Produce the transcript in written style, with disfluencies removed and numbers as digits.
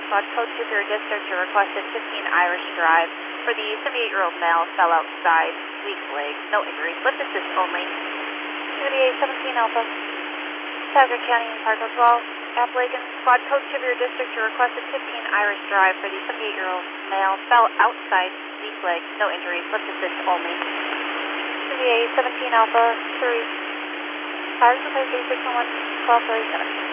Squad code 2 for your district. You requested 15 Irish Drive for the 78-year-old male. Fell outside, weak leg, no injuries, lip assist only. 7817 Alpha. Patrick County, Park 12. Appalachian Squad code 2 for your district. You requested 15 Irish Drive for the 78-year-old male. Fell outside, weak leg, no injuries, lip assist only. 7817 Alpha 3. Fires 3611 1237.